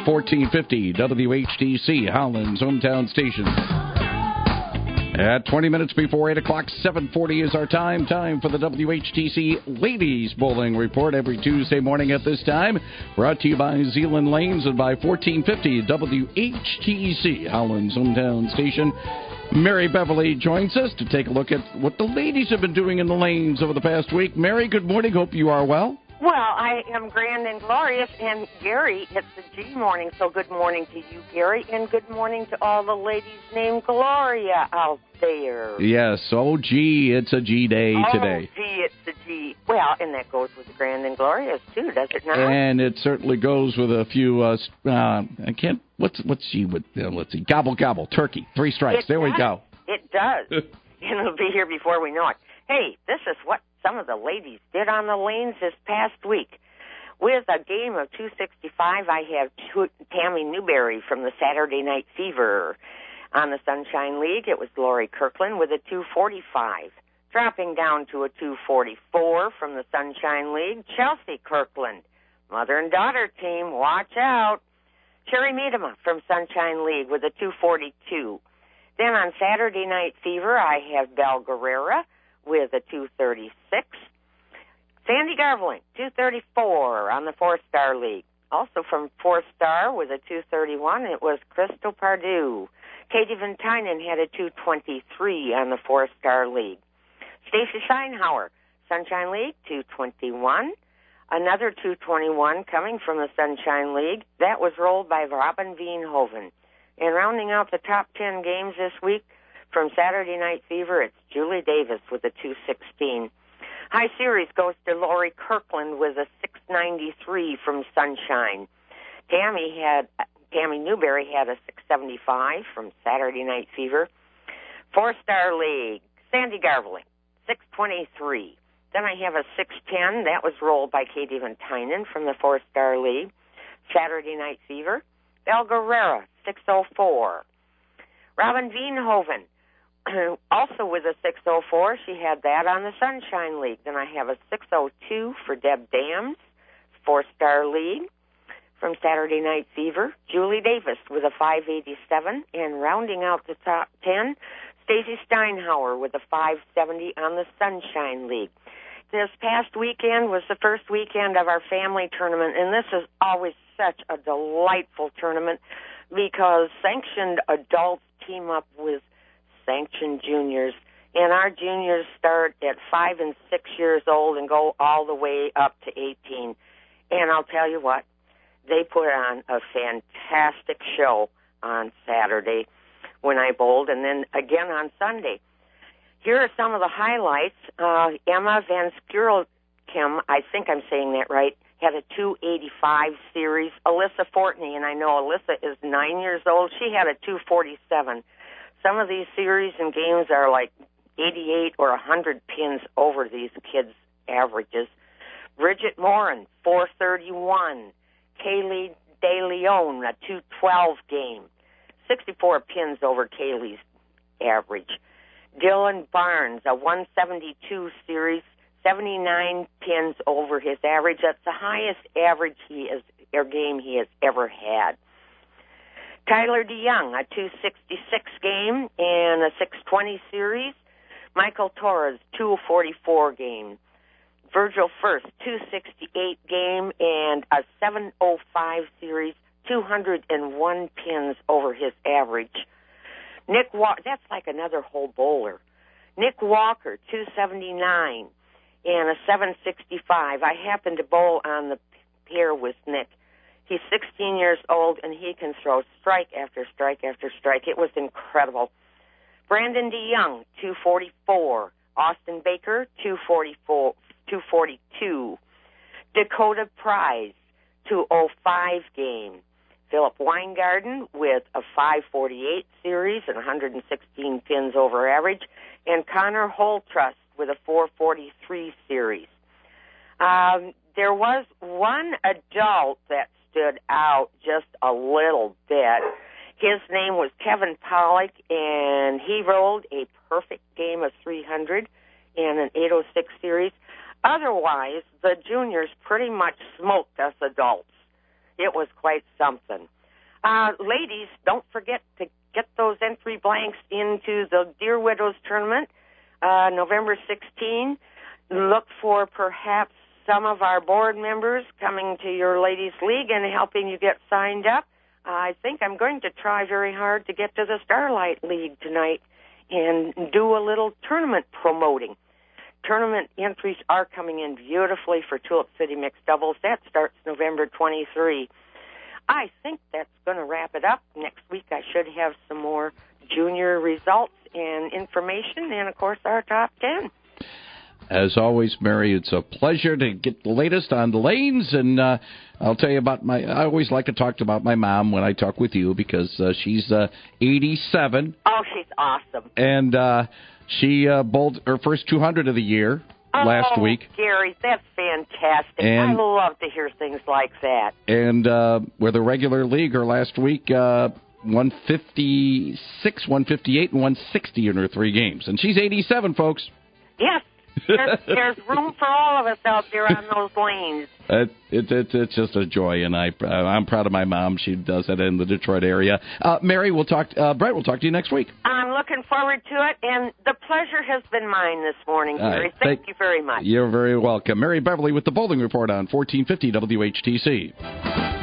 1450 WHTC, Howland's hometown station. At 20 minutes before 8 o'clock, 7:40 is our time. Time for the WHTC Ladies Bowling Report every Tuesday morning at this time. Brought to you by Zeeland Lanes and by 1450 WHTC, Howland's hometown station. Mary Beverly joins us to take a look at what the ladies have been doing in the lanes over the past week. Mary, good morning. Hope you are well. Well, I am grand and glorious, and Gary, it's the G morning, so good morning to you, Gary, and good morning to all the ladies named Gloria out there. Yes, oh, gee, it's a G day today. Oh, gee, it's a G. Well, and that goes with the grand and glorious, too, does it not? And it certainly goes with a few, what's G with, let's see, gobble, gobble, turkey, 3 strikes, there we go. It does, and it'll be here before we know it. Hey, this is what some of the ladies did on the lanes this past week. With a game of 265, I have Tammy Newberry from the Saturday Night Fever. On the Sunshine League, it was Lori Kirkland with a 245. Dropping down to a 244 from the Sunshine League, Chelsea Kirkland. Mother and daughter team, watch out. Sherry Miedema from Sunshine League with a 242. Then on Saturday Night Fever, I have Belle Guerrera with a 236. Sandy Garveling, 234 on the 4-Star League. Also from 4-Star with a 231, it was Crystal Pardue. Katie Ventanen had a 223 on the 4-Star League. Stacy Steinhauer, Sunshine League, 221. Another 221 coming from the Sunshine League. That was rolled by Robin Veenhoven. And rounding out the top 10 games this week, from Saturday Night Fever, it's Julie Davis with a 216. High Series goes to Lori Kirkland with a 693 from Sunshine. Tammy Newberry had a 675 from Saturday Night Fever. 4-Star League, Sandy Garveling, 623. Then I have a 610. That was rolled by Katie Ventanen from the 4-Star League. Saturday Night Fever, Belle Guerrera, 604. Robin Veenhoven, also with a 604, she had that on the Sunshine League. Then I have a 602 for Deb Dams, 4-Star League. From Saturday Night Fever, Julie Davis with a 587. And rounding out the top 10, Stacy Steinhauer with a 570 on the Sunshine League. This past weekend was the first weekend of our family tournament, and this is always such a delightful tournament because sanctioned adults team up with sanctioned juniors, and our juniors start at 5 and 6 years old and go all the way up to 18. And I'll tell you what, they put on a fantastic show on Saturday when I bowled, and then again on Sunday. Here are some of the highlights. Emma Van Skurelkim, I think I'm saying that right, had a 285 series. Alyssa Fortney, and I know Alyssa is 9 years old, she had a 247. Some of these series and games are like 88 or 100 pins over these kids' averages. Bridget Morin, 431. Kaylee De Leon, a 212 game. 64 pins over Kaylee's average. Dylan Barnes, a 172 series, 79 pins over his average. That's the highest average game he has ever had. Tyler DeYoung, a 266 game and a 620 series. Michael Torres, 244 game. Virgil First, 268 game and a 705 series, 201 pins over his average. Nick Walker, that's like another whole bowler. Nick Walker, 279 and a 765. I happened to bowl on the pair with Nick. He's 16 years old, and he can throw strike after strike after strike. It was incredible. Brandon DeYoung, 244. Austin Baker, 242. Dakota Prize, 205 game. Philip Weingarten with a 548 series and 116 pins over average. And Connor Holtrust with a 443 series. There was one adult that stood out just a little bit. His name was Kevin Pollock, and he rolled a perfect game of 300 in an 806 series. Otherwise, the juniors pretty much smoked us adults. It was quite something. Ladies, don't forget to get those entry blanks into the Dear Widows tournament, November 16. Look for perhaps some of our board members coming to your ladies' league and helping you get signed up. I think I'm going to try very hard to get to the Starlight League tonight and do a little tournament promoting. Tournament entries are coming in beautifully for Tulip City Mixed Doubles. That starts November 23. I think that's going to wrap it up. Next week I should have some more junior results and information and, of course, our top 10. As always, Mary, it's a pleasure to get the latest on the lanes, and I'll tell you about I always like to talk about my mom when I talk with you because she's 87. Oh, she's awesome. And she bowled her first 200 of the year last week. Gary, that's fantastic. I love to hear things like that. And with a regular leaguer last week, 156, 158, and 160 in her 3 games. And she's 87, folks. Yes. There's room for all of us out there on those lanes. It's just a joy, and I'm proud of my mom. She does it in the Detroit area. Mary, Brett, we'll talk to you next week. I'm looking forward to it, and the pleasure has been mine this morning, Gary. Thank you very much. You're very welcome. Mary Beverly with the Bowling Report on 1450 WHTC.